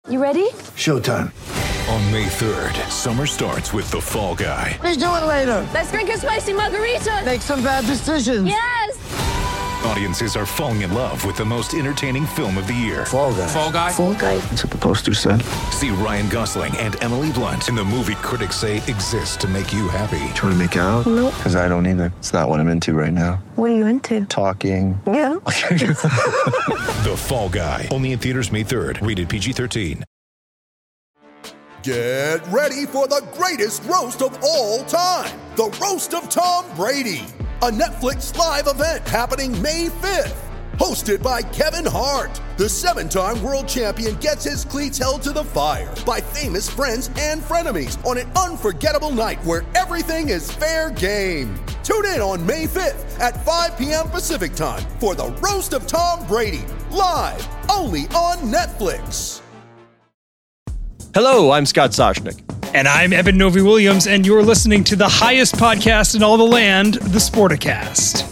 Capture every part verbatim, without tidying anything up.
You ready? Showtime. On May third, summer starts with The Fall Guy. Let's do it later. Let's drink a spicy margarita. Make some bad decisions. Yes! Audiences are falling in love with the most entertaining film of the year. Fall Guy. Fall Guy? Fall Guy. That's what the poster said. See Ryan Gosling and Emily Blunt in the movie critics say exists to make you happy. Trying to make it out? Nope. Because I don't either. It's not what I'm into right now. What are you into? Talking. Yeah. The Fall Guy. Only in theaters May third. Rated P G thirteen. Get ready for the greatest roast of all time. The Roast of Tom Brady. A Netflix live event happening May fifth. Hosted by Kevin Hart. The seven-time world champion gets his cleats held to the fire by famous friends and frenemies on an unforgettable night where everything is fair game. Tune in on May fifth at five p.m. Pacific time for the Roast of Tom Brady. Live only on Netflix. Hello, I'm Scott Soshnick. And I'm Evan Novi-Williams, and you're listening to the highest podcast in all the land, the Sporticast.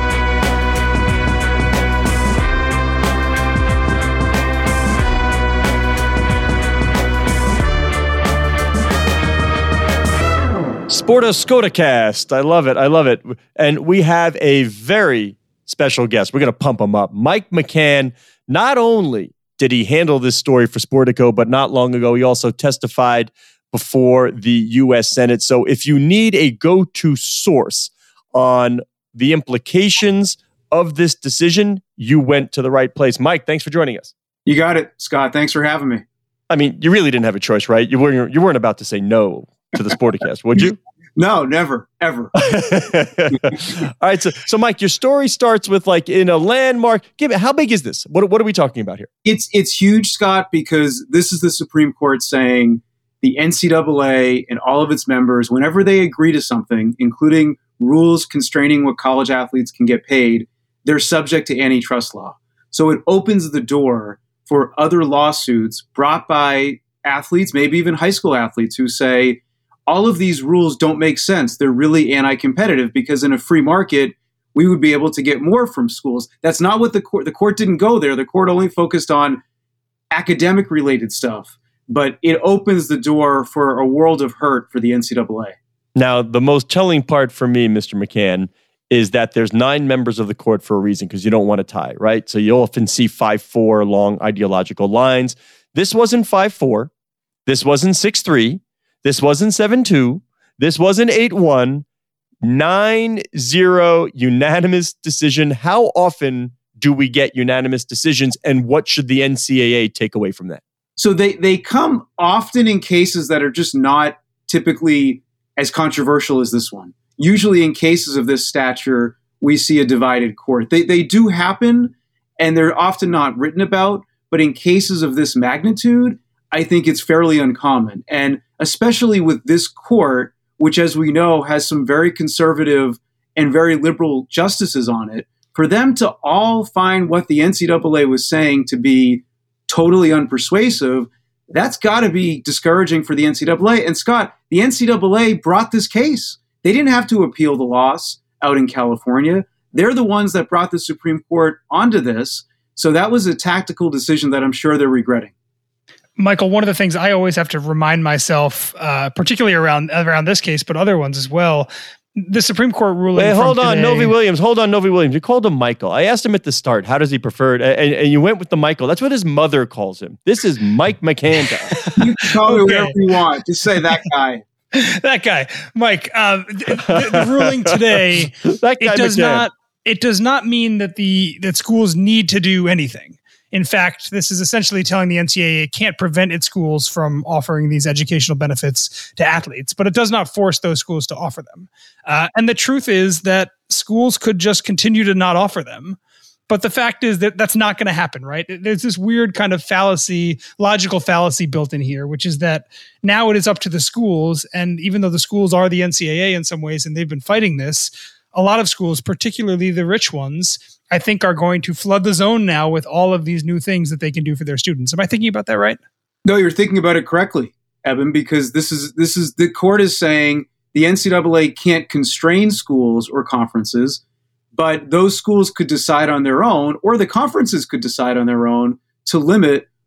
Sportascotacast. I love it. I love it. And we have a very special guest. We're going to pump him up. Mike McCann, not only did he handle this story for Sportico, but not long ago, he also testified before the U S Senate. So if you need a go-to source on the implications of this decision, you went to the right place. Mike, thanks for joining us. You got it, Scott. Thanks for having me. I mean, you really didn't have a choice, right? You weren't, you weren't about to say no to the Sporticast, would you? No, never, ever. All right. So, so Mike, your story starts with like in a landmark. Give it. How big is this? What, what are we talking about here? It's it's huge, Scott, because this is the Supreme Court saying the N C double A and all of its members, whenever they agree to something, including rules constraining what college athletes can get paid, they're subject to antitrust law. So it opens the door for other lawsuits brought by athletes, maybe even high school athletes, who say, all of these rules don't make sense. They're really anti-competitive because in a free market, we would be able to get more from schools. That's not what the court, the court didn't go there. The court only focused on academic related stuff, but it opens the door for a world of hurt for the N C double A. Now, the most telling part for me, Mister McCann, is that there's nine members of the court for a reason, because you don't want to tie, right? So you often see five four long ideological lines. This wasn't five four. This wasn't six three. This wasn't seven two. This wasn't eight one. nine zero unanimous decision. How often do we get unanimous decisions, and what should the N C double A take away from that? So they, they come often in cases that are just not typically as controversial as this one. Usually in cases of this stature, we see a divided court. They, they do happen, and they're often not written about, but in cases of this magnitude, I think it's fairly uncommon. And especially with this court, which, as we know, has some very conservative and very liberal justices on it, for them to all find what the N C double A was saying to be totally unpersuasive, that's got to be discouraging for the N C double A. And Scott, the N C double A brought this case. They didn't have to appeal the loss out in California. They're the ones that brought the Supreme Court onto this. So that was a tactical decision that I'm sure they're regretting. Michael, one of the things I always have to remind myself, uh, particularly around around this case, but other ones as well, the Supreme Court ruling. Wait, hold on, today, Novi Williams. Hold on, Novi Williams. You called him Michael. I asked him at the start, how does he prefer it? And, and you went with the Michael. That's what his mother calls him. This is Mike McCann. You can call me whatever you want. Just say that guy. That guy, Mike. Uh, the, the ruling today, that guy it does McCann. not. It does not mean that the that schools need to do anything. In fact, this is essentially telling the N C double A it can't prevent its schools from offering these educational benefits to athletes, but it does not force those schools to offer them. Uh, and the truth is that schools could just continue to not offer them. But the fact is that that's not going to happen, right? There's this weird kind of fallacy, logical fallacy built in here, which is that now it is up to the schools. And even though the schools are the N C double A in some ways, and they've been fighting this, a lot of schools, particularly the rich ones, I think are going to flood the zone now with all of these new things that they can do for their students. Am I thinking about that right? No, you're thinking about it correctly, Evan, because this is this is the court is saying the N C double A can't constrain schools or conferences, but those schools could decide on their own, or the conferences could decide on their own to limit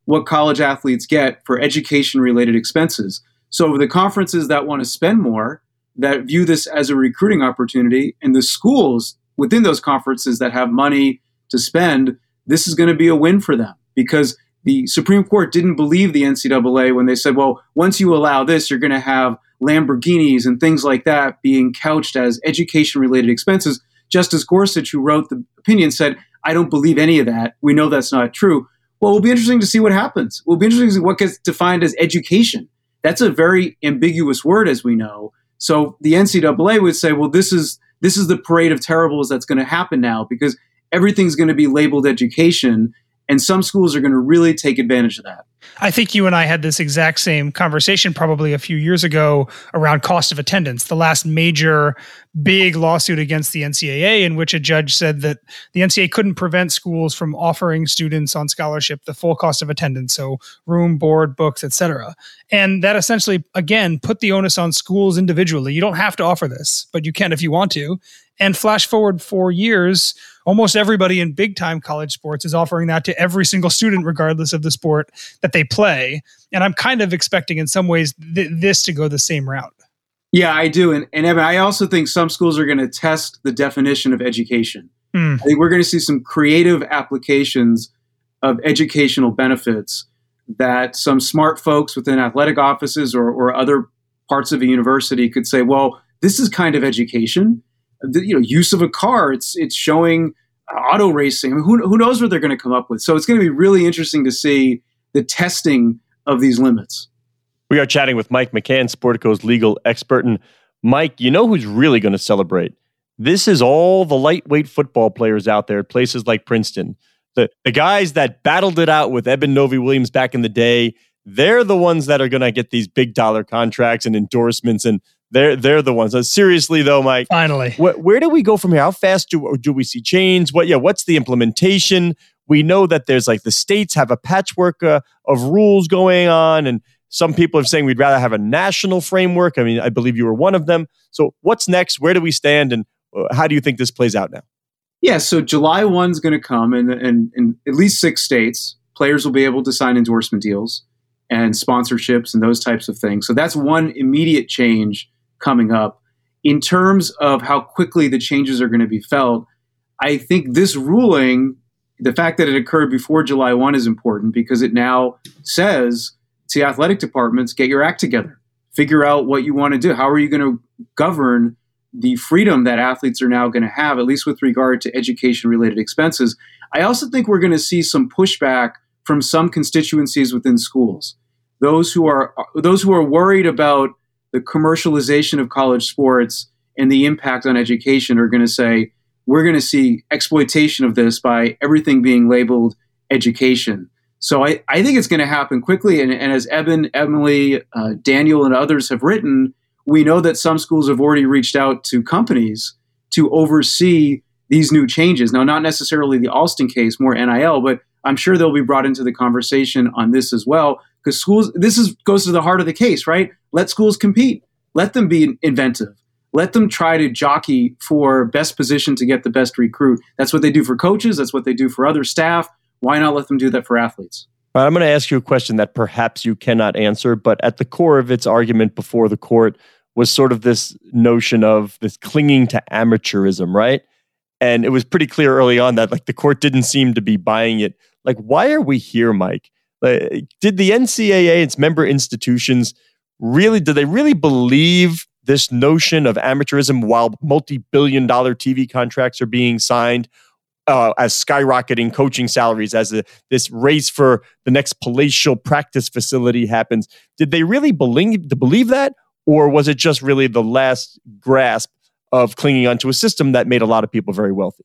what college athletes get for education-related expenses. So the conferences that want to spend more, that view this as a recruiting opportunity, and the schools within those conferences that have money to spend, this is going to be a win for them, because the Supreme Court didn't believe the N C double A when they said, well, once you allow this, you're going to have Lamborghinis and things like that being couched as education-related expenses. Justice Gorsuch, who wrote the opinion, said, I don't believe any of that. We know that's not true. Well, it'll be interesting to see what happens. It will be interesting to see what gets defined as education. That's a very ambiguous word, as we know. So the N C double A would say, well, this is this is the parade of terribles that's going to happen now, because everything's going to be labeled education. And some schools are going to really take advantage of that. I think you and I had this exact same conversation probably a few years ago around cost of attendance, the last major big lawsuit against the N C double A, in which a judge said that the N C double A couldn't prevent schools from offering students on scholarship the full cost of attendance, so room, board, books, et cetera. And that essentially, again, put the onus on schools individually. You don't have to offer this, but you can if you want to. And flash forward four years, almost everybody in big-time college sports is offering that to every single student, regardless of the sport that they play. And I'm kind of expecting in some ways th- this to go the same route. Yeah, I do. And, and Evan, I also think some schools are going to test the definition of education. Hmm. I think we're going to see some creative applications of educational benefits that some smart folks within athletic offices or, or other parts of a university could say, well, this is kind of education. The, you know, use of a car, it's it's showing auto racing. I mean, who, who knows what they're going to come up with? So it's going to be really interesting to see the testing of these limits. We are chatting with Mike McCann, Sportico's legal expert. And Mike, you know who's really going to celebrate? This is all the lightweight football players out there at places like Princeton. The, the guys that battled it out with Eben Novy-Williams back in the day, they're the ones that are going to get these big dollar contracts and endorsements, and They're they're the ones. Uh, seriously though, Mike. Finally, wh- where do we go from here? How fast do do we see change? What yeah? What's the implementation? We know that there's like the states have a patchwork uh, of rules going on, and some people are saying we'd rather have a national framework. I mean, I believe you were one of them. So what's next? Where do we stand, and uh, how do you think this plays out now? Yeah, so July first is going to come, and in, in at least six states, players will be able to sign endorsement deals and sponsorships and those types of things. So that's one immediate change coming up. In terms of how quickly the changes are going to be felt, I think this ruling, the fact that it occurred before July first is important, because it now says to athletic departments, get your act together, figure out what you want to do. How are you going to govern the freedom that athletes are now going to have, at least with regard to education-related expenses? I also think we're going to see some pushback from some constituencies within schools. Those who are those who are worried about the commercialization of college sports and the impact on education are going to say, we're going to see exploitation of this by everything being labeled education. So I, I think it's going to happen quickly. And, and as Eben, Emily, uh, Daniel, and others have written, we know that some schools have already reached out to companies to oversee these new changes. Now, not necessarily the Alston case, more N I L, but I'm sure they'll be brought into the conversation on this as well, because schools, this is goes to the heart of the case, right? Let schools compete. Let them be inventive. Let them try to jockey for best position to get the best recruit. That's what they do for coaches. That's what they do for other staff. Why not let them do that for athletes? All right, I'm going to ask you a question that perhaps you cannot answer, but at the core of its argument before the court was sort of this notion of this clinging to amateurism, right? And it was pretty clear early on that like the court didn't seem to be buying it. Like, why are we here, Mike? Like, did the N C double A, its member institutions, really, do they really believe this notion of amateurism while multi-billion dollar T V contracts are being signed, uh, as skyrocketing coaching salaries, as a, this race for the next palatial practice facility happens? Did they really believe, believe that? Or was it just really the last grasp of clinging onto a system that made a lot of people very wealthy?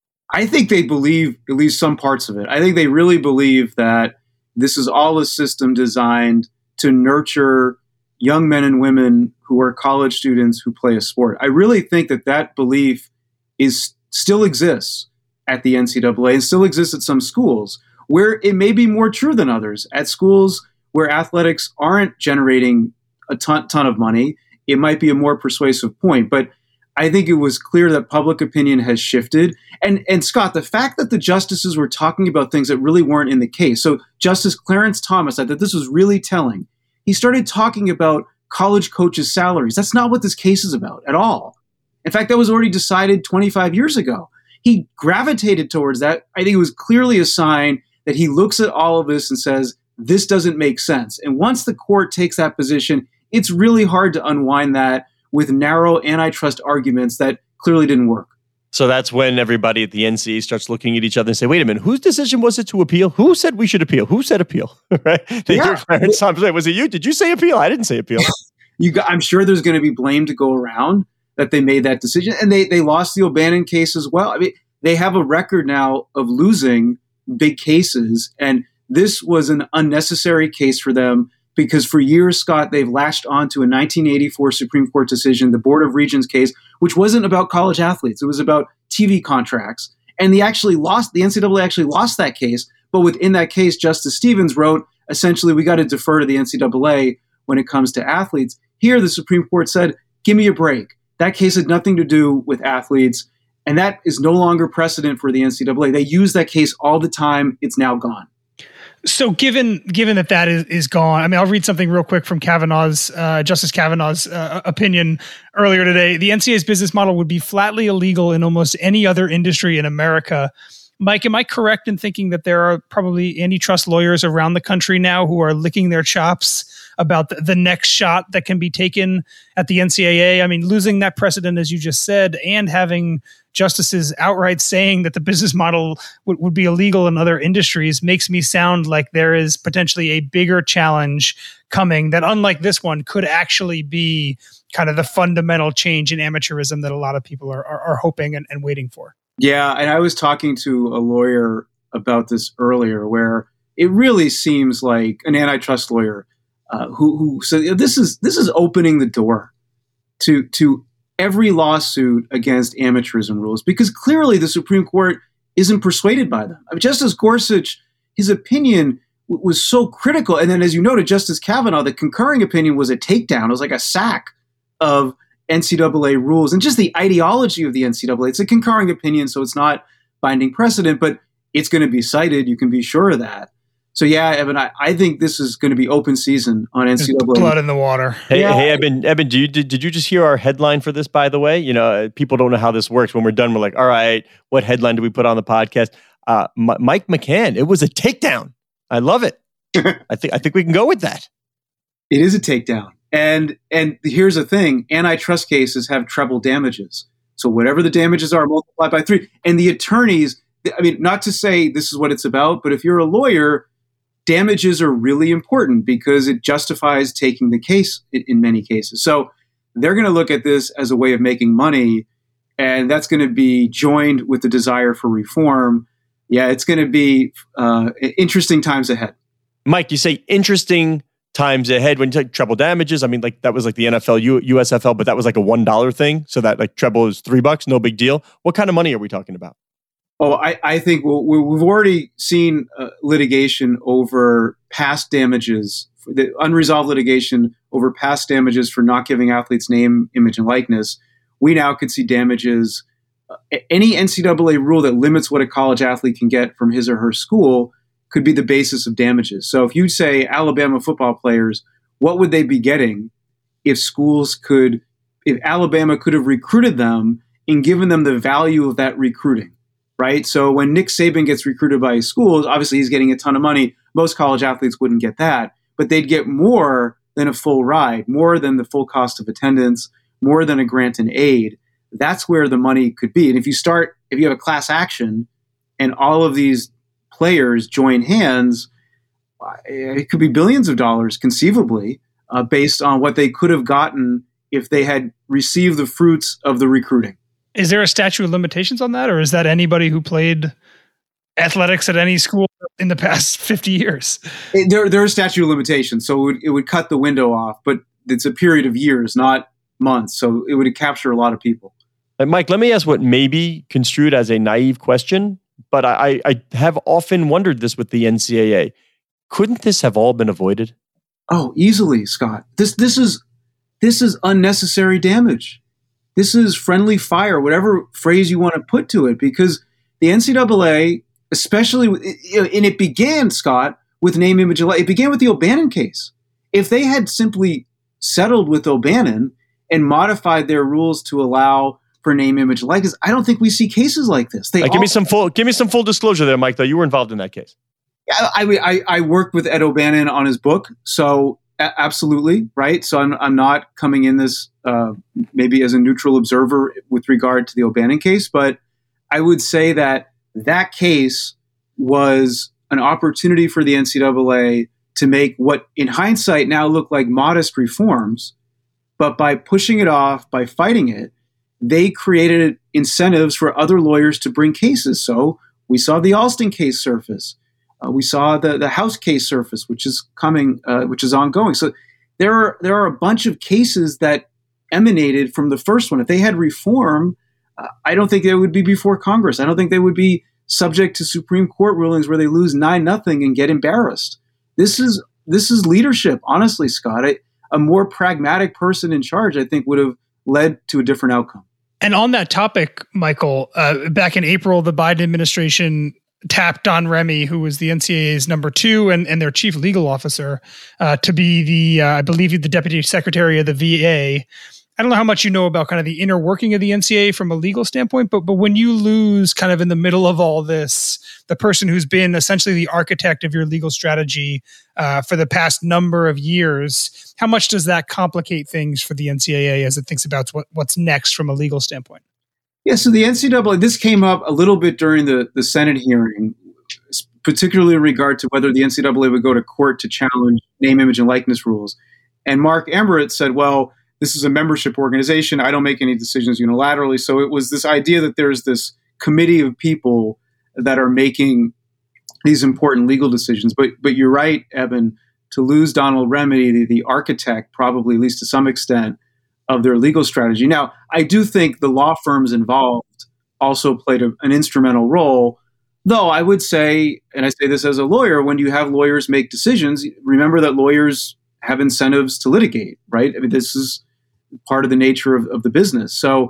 I think they believe at least some parts of it. I think they really believe that this is all a system designed to nurture young men and women who are college students who play a sport. I really think that that belief is still exists at the N C double A and still exists at some schools, where it may be more true than others. At schools where athletics aren't generating a ton, ton of money, it might be a more persuasive point. But I think it was clear that public opinion has shifted. And, and Scott, the fact that the justices were talking about things that really weren't in the case. So Justice Clarence Thomas, I thought this was really telling. He started talking about college coaches' salaries. That's not what this case is about at all. In fact, that was already decided twenty-five years ago. He gravitated towards that. I think it was clearly a sign that he looks at all of this and says, this doesn't make sense. And once the court takes that position, it's really hard to unwind that with narrow antitrust arguments that clearly didn't work. So that's when everybody at the N C A A starts looking at each other and say, wait a minute, whose decision was it to appeal? Who said we should appeal? Who said appeal? Right? They Yeah. hear, was it you? Did you say appeal? I didn't say appeal. You got, I'm sure there's going to be blame to go around that they made that decision. And they, they lost the O'Bannon case as well. I mean, they have a record now of losing big cases. And this was an unnecessary case for them because for years, Scott, they've latched onto a nineteen eighty-four Supreme Court decision, the Board of Regents case, which wasn't about college athletes. It was about T V contracts. And they actually lost, the N C double A actually lost that case. But within that case, Justice Stevens wrote, essentially, we got to defer to the N C double A when it comes to athletes. Here, the Supreme Court said, give me a break. That case had nothing to do with athletes. And that is no longer precedent for the N C double A. They use that case all the time. It's now gone. So given given that that is, is gone, I mean, I'll read something real quick from Kavanaugh's, uh, Justice Kavanaugh's uh, opinion earlier today. The N C A A's business model would be flatly illegal in almost any other industry in America. Mike, am I correct in thinking that there are probably antitrust lawyers around the country now who are licking their chops about the, the next shot that can be taken at the N C A A? I mean, losing that precedent, as you just said, and having justices outright saying that the business model w- would be illegal in other industries makes me sound like there is potentially a bigger challenge coming that, unlike this one, could actually be kind of the fundamental change in amateurism that a lot of people are, are, are hoping and, and waiting for. Yeah, and I was talking to a lawyer about this earlier, where it really seems like an antitrust lawyer uh, who who said this is this is opening the door to to every lawsuit against amateurism rules, because clearly the Supreme Court isn't persuaded by them. I mean, Justice Gorsuch, his opinion w- was so critical, and then as you noted, Justice Kavanaugh, the concurring opinion was a takedown. It was like a sack of N C double A rules and just the ideology of the N C double A. It's a concurring opinion, so it's not binding precedent, but it's going to be cited. You can be sure of that. So yeah, Evan, I, I think this is going to be open season on N C double A. Blood in the water. Hey, Yeah. hey, Eben, Eben, do you, did, did you just hear our headline for this, by the way? You know, people don't know how this works. When we're done, we're like, all right, what headline do we put on the podcast? Uh, M- Mike McCann, it was a takedown. I love it. I think I think we can go with that. It is a takedown. And and here's the thing, antitrust cases have treble damages. So whatever the damages are, multiplied by three. And the attorneys, I mean, not to say this is what it's about, but if you're a lawyer, damages are really important because it justifies taking the case in, in many cases. So they're going to look at this as a way of making money, and that's going to be joined with the desire for reform. Yeah, it's going to be uh, interesting times ahead. Mike, you say interesting times ahead when you take treble damages. I mean, like that was like the N F L, U- USFL, but that was like a one dollar thing. So that like treble is three bucks, no big deal. What kind of money are we talking about? Oh, I, I think we'll, we've already seen uh, litigation over past damages, the unresolved litigation over past damages for not giving athletes name, image, and likeness. We now could see damages. Uh, any N C double A rule that limits what a college athlete can get from his or her school could be the basis of damages. So if you say Alabama football players, what would they be getting if schools could, if Alabama could have recruited them and given them the value of that recruiting? Right. So when Nick Saban gets recruited by his schools, obviously he's getting a ton of money. Most college athletes wouldn't get that, but they'd get more than a full ride, more than the full cost of attendance, more than a grant and aid. That's where the money could be. And if you start, if you have a class action and all of these players join hands, it could be billions of dollars conceivably uh, based on what they could have gotten if they had received the fruits of the recruiting. Is there a statute of limitations on that, or is that anybody who played athletics at any school in the past fifty years? It, there, there are statute of limitations, so it would, it would cut the window off, but it's a period of years, not months, so it would capture a lot of people. And Mike, let me ask what may be construed as a naive question, but I, I have often wondered this with the N C A A. Couldn't this have all been avoided? Oh, easily, Scott. This this is this is unnecessary damage. this is friendly fire, whatever phrase you want to put to it, because the N C double A, especially, and it began, Scott, with name, image, and likeness. It began with the O'Bannon case. If they had simply settled with O'Bannon and modified their rules to allow for name, image, and likeness, I don't think we see cases like this. They uh, all- give me some full, give me some full disclosure there, Mike. Though you were involved in that case. Yeah, I, I, I worked with Ed O'Bannon on his book, so a- absolutely, right? So I'm, I'm not coming in this uh, maybe as a neutral observer with regard to the O'Bannon case, but I would say that that case was an opportunity for the N C double A to make what, in hindsight, now look like modest reforms, but by pushing it off, by fighting it, they created incentives for other lawyers to bring cases. So we saw the Alston case surface. Uh, we saw the, the House case surface, which is coming, uh, which is ongoing. So there are there are a bunch of cases that emanated from the first one. If they had reform, uh, I don't think they would be before Congress. I don't think they would be subject to Supreme Court rulings where they lose nine nothing and get embarrassed. This is this is leadership, honestly, Scott. I, a more pragmatic person in charge, I think, would have led to a different outcome. And on that topic, Michael, uh, back in April, the Biden administration tapped Don Remy, who was the N C A A's number two and, and their chief legal officer, uh, to be the, uh, I believe, the deputy secretary of the V A. I don't know how much you know about kind of the inner working of the N C A A from a legal standpoint, but but when you lose kind of in the middle of all this, the person who's been essentially the architect of your legal strategy uh, for the past number of years, how much does that complicate things for the N C A A as it thinks about what, what's next from a legal standpoint? Yeah, so the N C double A, this came up a little bit during the, the Senate hearing, particularly in regard to whether the N C double A would go to court to challenge name, image, and likeness rules. And Mark Emmerich said, well, this is a membership organization. I don't make any decisions unilaterally. So it was this idea that there's this committee of people that are making these important legal decisions. But but you're right, Eben, to lose Donald Remy, the, the architect, probably at least to some extent, of their legal strategy. Now, I do think the law firms involved also played a, an instrumental role, though I would say, and I say this as a lawyer, when you have lawyers make decisions, remember that lawyers have incentives to litigate, right? I mean, this is part of the nature of, of the business. So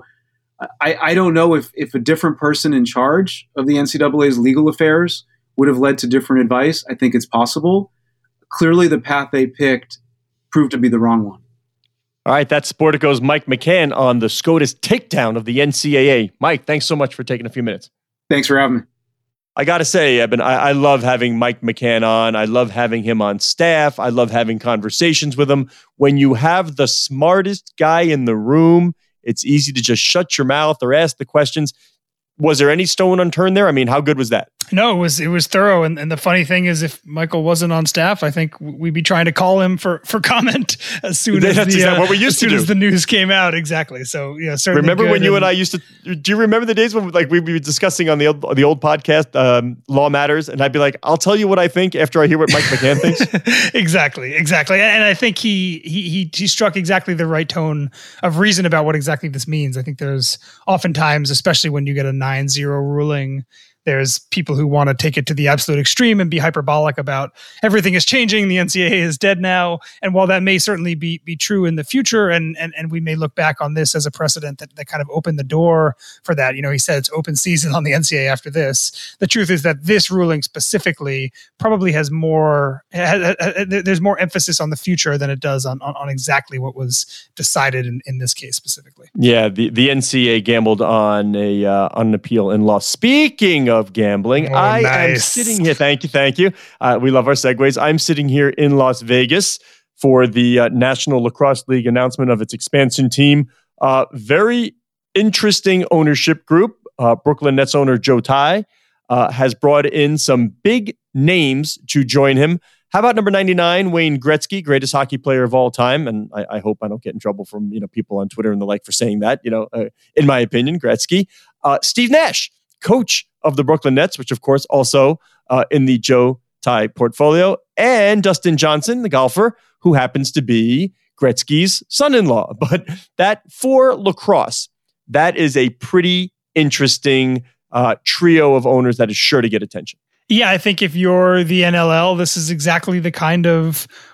I, I don't know if, if a different person in charge of the N C double A's legal affairs would have led to different advice. I think it's possible. Clearly, the path they picked proved to be the wrong one. All right, that's Sportico's Mike McCann on the SCOTUS takedown of the N C A A. Mike, thanks so much for taking a few minutes. Thanks for having me. I got to say, Eben, I, I love having Mike McCann on. I love having him on staff. I love having conversations with him. When you have the smartest guy in the room, it's easy to just shut your mouth or ask the questions. Was there any stone unturned there? I mean, how good was that? No, it was it was thorough. And, and the funny thing is, if Michael wasn't on staff, I think we'd be trying to call him for, for comment as soon That's as the, exactly uh, what we used as soon to do. as the news came out. Exactly. So yeah, certainly. Remember when good. you and I used to? Do you remember the days when like we would be discussing on the old, the old podcast, um, Law Matters, and I'd be like, "I'll tell you what I think after I hear what Mike McCann thinks." Exactly, exactly. And I think he he he he struck exactly the right tone of reason about what exactly this means. I think there's oftentimes, especially when you get a nine zero ruling, there's people who want to take it to the absolute extreme and be hyperbolic about everything is changing. The N C A A is dead now. And while that may certainly be be true in the future, and and, and we may look back on this as a precedent that, that kind of opened the door for that. You know, he said it's open season on the N C A A after this. The truth is that this ruling specifically probably has more, has, has, there's more emphasis on the future than it does on, on, on exactly what was decided in, in this case specifically. Yeah, the, the N C A A gambled on a uh, on an appeal in law. Speaking of gambling, oh, I nice. am sitting here. Thank you, thank you. Uh, we love our segues. I'm sitting here in Las Vegas for the uh, National Lacrosse League announcement of its expansion team. Uh, very interesting ownership group. Uh, Brooklyn Nets owner Joe Tsai uh, has brought in some big names to join him. How about number ninety-nine, Wayne Gretzky, greatest hockey player of all time? And I, I hope I don't get in trouble from you know people on Twitter and the like for saying that. You know, uh, in my opinion, Gretzky. Uh, Steve Nash, coach of the Brooklyn Nets, which of course also uh, in the Joe Tsai portfolio, and Dustin Johnson, the golfer, who happens to be Gretzky's son-in-law. But that for lacrosse, that is a pretty interesting uh, trio of owners that is sure to get attention. Yeah, I think if you're the N L L, this is exactly the kind of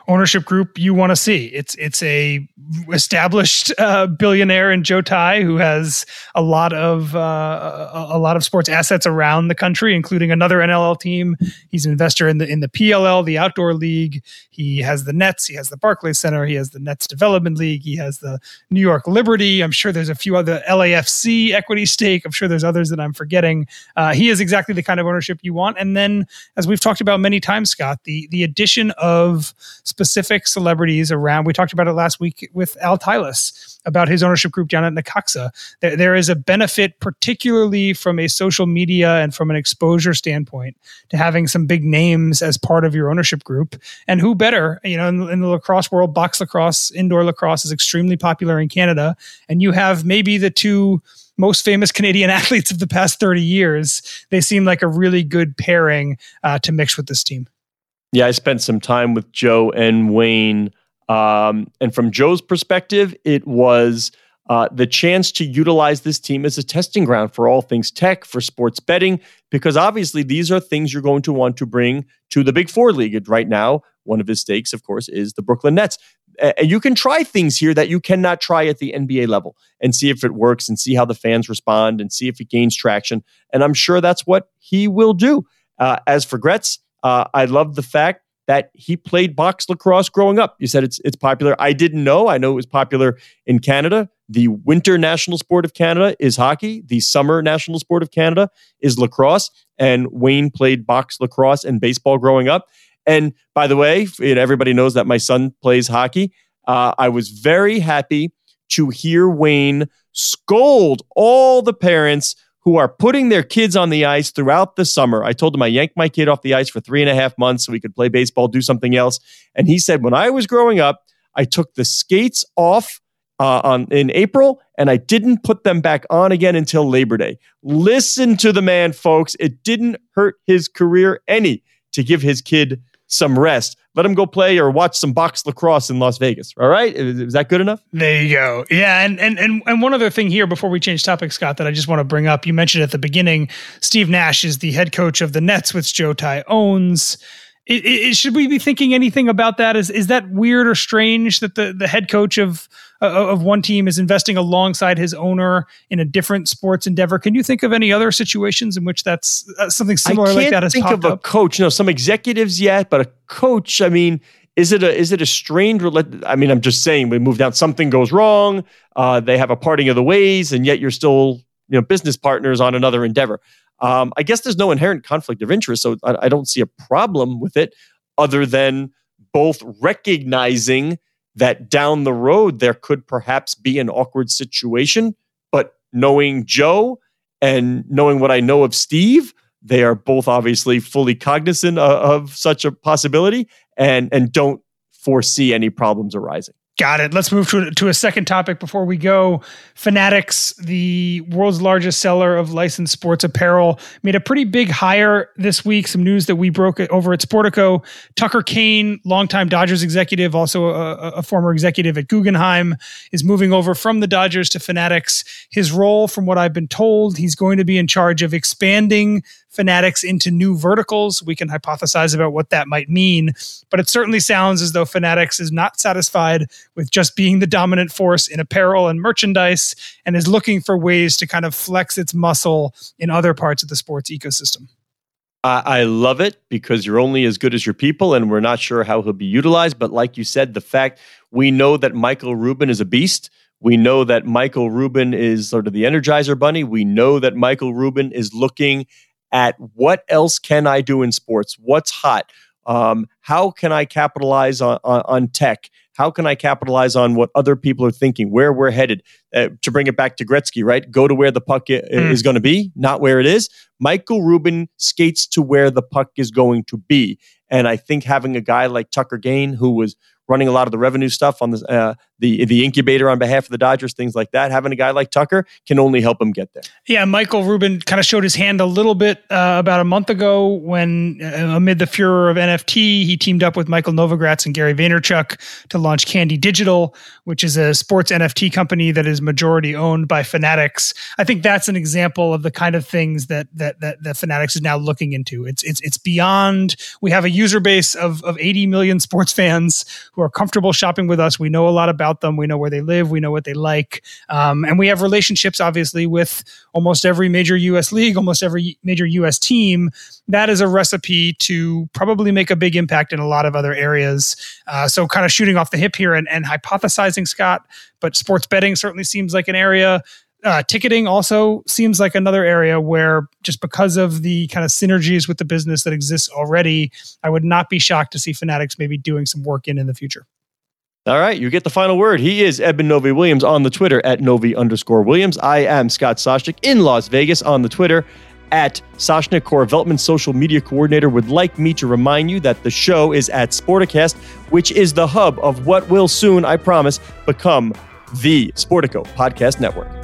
ownership group you want to see. It's it's a established uh, billionaire in Joe Tai who has a lot of uh, a, a lot of sports assets around the country, including another N L L team. He's an investor in the in the P L L, the Outdoor League. He has the Nets. He has the Barclays Center. He has the Nets Development League. He has the New York Liberty. I'm sure there's a few other L A F C equity stake. I'm sure there's others that I'm forgetting. Uh, he is exactly the kind of ownership you want. And then, as we've talked about many times, Scott, the the addition of specific celebrities around. We talked about it last week with Al Tylas about his ownership group down at Necaxa. There, there is a benefit, particularly from a social media and from an exposure standpoint, to having some big names as part of your ownership group. And who better, you know, in, in the lacrosse world, box lacrosse, indoor lacrosse is extremely popular in Canada. And you have maybe the two most famous Canadian athletes of the past thirty years. They seem like a really good pairing uh, to mix with this team. Yeah, I spent some time with Joe and Wayne. Um, and from Joe's perspective, it was uh, the chance to utilize this team as a testing ground for all things tech, for sports betting, because obviously these are things you're going to want to bring to the Big Four League. Right now, one of his stakes, of course, is the Brooklyn Nets. And you can try things here that you cannot try at the N B A level and see if it works and see how the fans respond and see if it gains traction. And I'm sure that's what he will do. Uh, as for Gretz, uh, I love the fact that he played box lacrosse growing up. You said it's it's popular. I didn't know. I know it was popular in Canada. The winter national sport of Canada is hockey. The summer national sport of Canada is lacrosse. And Wayne played box lacrosse and baseball growing up. And by the way, you know, everybody knows that my son plays hockey. Uh, I was very happy to hear Wayne scold all the parents who are putting their kids on the ice throughout the summer. I told him I yanked my kid off the ice for three and a half months so we could play baseball, do something else. And he said, when I was growing up, I took the skates off uh, on in April and I didn't put them back on again until Labor Day. Listen to the man, folks. It didn't hurt his career any to give his kid some rest. Let him go play or watch some box lacrosse in Las Vegas. All right. Is, is that good enough? There you go. Yeah. And, and, and, and one other thing here before we change topics, Scott, that I just want to bring up. You mentioned at the beginning, Steve Nash is the head coach of the Nets, which Joe Tai owns. It, it, should we be thinking anything about that? Is is that weird or strange that the, the head coach of uh, of one team is investing alongside his owner in a different sports endeavor? Can you think of any other situations in which that's uh, something similar like that has popped up? I can't think of a coach. No, some executives yet, but a coach. I mean, is it a is it a strained? I mean, I'm just saying we move down. Something goes wrong. Uh, they have a parting of the ways, and yet you're still you know business partners on another endeavor. Um, I guess there's no inherent conflict of interest, so I, I don't see a problem with it other than both recognizing that down the road there could perhaps be an awkward situation, but knowing Joe and knowing what I know of Steve, they are both obviously fully cognizant of, of such a possibility and, and don't foresee any problems arising. Got it. Let's move to, to a second topic before we go. Fanatics, the world's largest seller of licensed sports apparel, made a pretty big hire this week. Some news that we broke over at Sportico. Tucker Kane, longtime Dodgers executive, also a, a former executive at Guggenheim, is moving over from the Dodgers to Fanatics. His role, from what I've been told, he's going to be in charge of expanding Fanatics into new verticals. We can hypothesize about what that might mean, but it certainly sounds as though Fanatics is not satisfied with just being the dominant force in apparel and merchandise and is looking for ways to kind of flex its muscle in other parts of the sports ecosystem. I, I love it because you're only as good as your people, and we're not sure how he'll be utilized. But like you said, the fact we know that Michael Rubin is a beast. We know that Michael Rubin is sort of the Energizer Bunny. We know that Michael Rubin is looking at what else can I do in sports? What's hot? Um, how can I capitalize on, on, on tech? How can I capitalize on what other people are thinking, where we're headed? Uh, to bring it back to Gretzky, right? Go to where the puck I- mm. is going to be, not where it is. Michael Rubin skates to where the puck is going to be. And I think having a guy like Tucker Kane, who was running a lot of the revenue stuff on the, uh, the the incubator on behalf of the Dodgers, things like that, having a guy like Tucker can only help him get there. Yeah, Michael Rubin kind of showed his hand a little bit uh, about a month ago when, uh, amid the furor of N F T, he teamed up with Michael Novogratz and Gary Vaynerchuk to launch Candy Digital, which is a sports N F T company that is is majority owned by Fanatics. I think that's an example of the kind of things that that that, that Fanatics is now looking into. It's it's it's beyond. We have a user base of of eighty million sports fans who are comfortable shopping with us. We know a lot about them. We know where they live. We know what they like, um, and we have relationships, obviously, with almost every major U S league, almost every major U S team. That is a recipe to probably make a big impact in a lot of other areas. Uh, so, kind of shooting off the hip here and, and hypothesizing, Scott, but sports betting certainly seems like an area. Uh, ticketing also seems like another area where, just because of the kind of synergies with the business that exists already, I would not be shocked to see Fanatics maybe doing some work in in the future. All right, you get the final word. He is Eben Novy-Williams on the Twitter at Novy underscore Williams. I am Scott Soshnick in Las Vegas on the Twitter at Soshnick. Core Veltman, social media coordinator, would like me to remind you that the show is at Sporticast, which is the hub of what will soon, I promise, become the Sportico Podcast Network.